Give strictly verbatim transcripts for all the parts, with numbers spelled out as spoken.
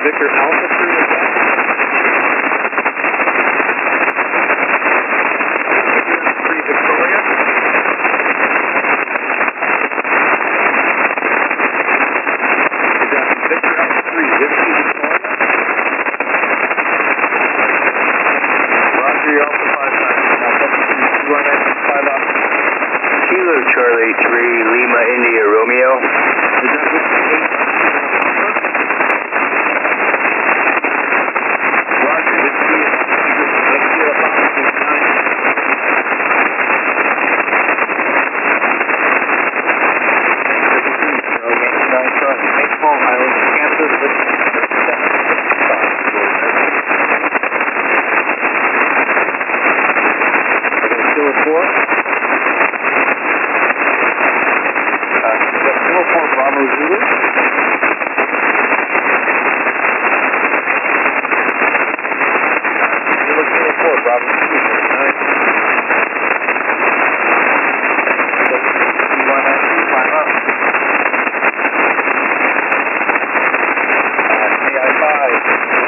Victor Alpha three again. three Victoria. Is that Victor Alpha three, Whiskey Victoria? Roger, Alpha five nine. Now two one nine five up. Kilo Charlie three, Lima India Romeo. Is that Whiskey eight? Roger, Whiskey Whiskey Alpha six nine. nine Charlie. Baseball Island, Kansas, Whiskey Kilo four. Uh, Kilo four Bravo Zulu. Kilo Kilo four Bravo Zulu. Nine. one nine two five up. Uh, K I five.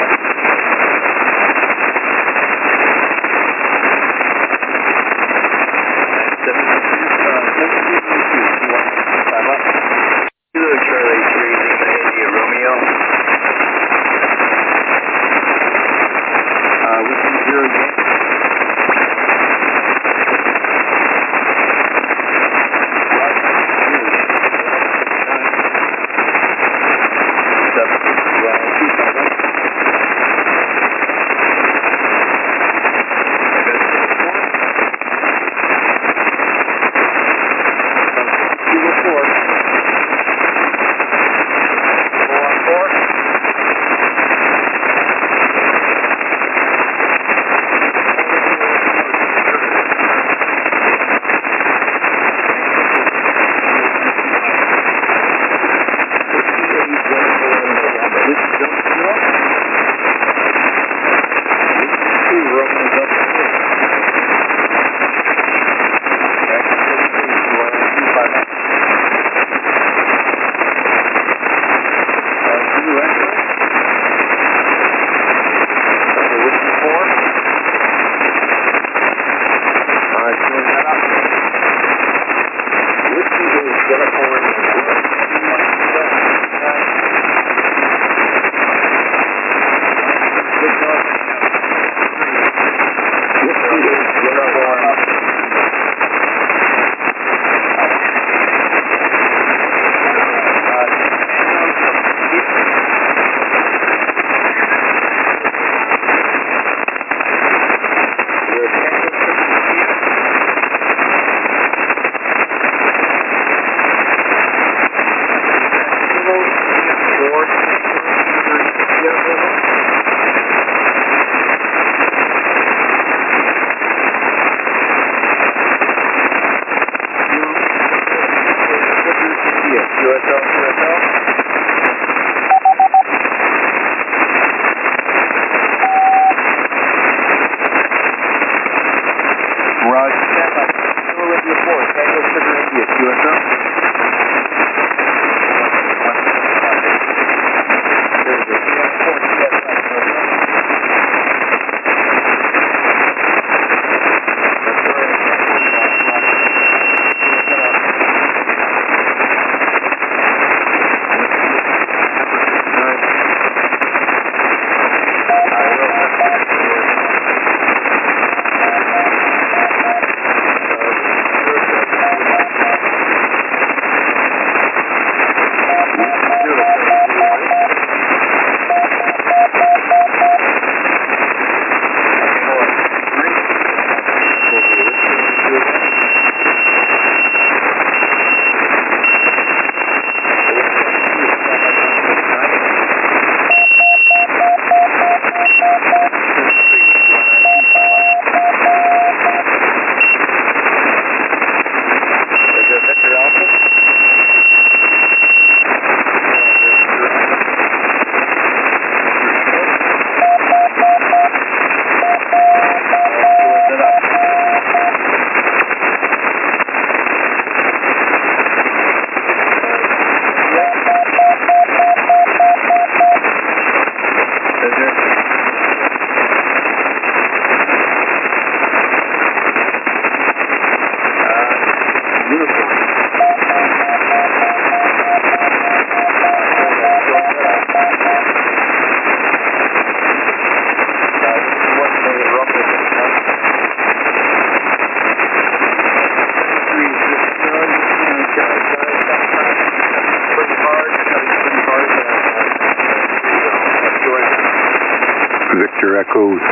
Kilo Charlie three, Lima India Romeo. Uh, Whiskey zero again.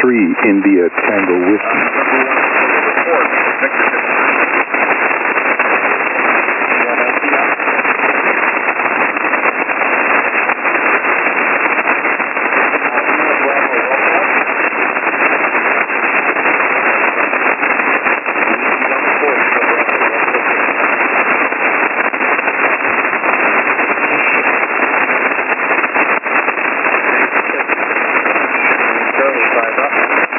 three, India Tango Whiskey.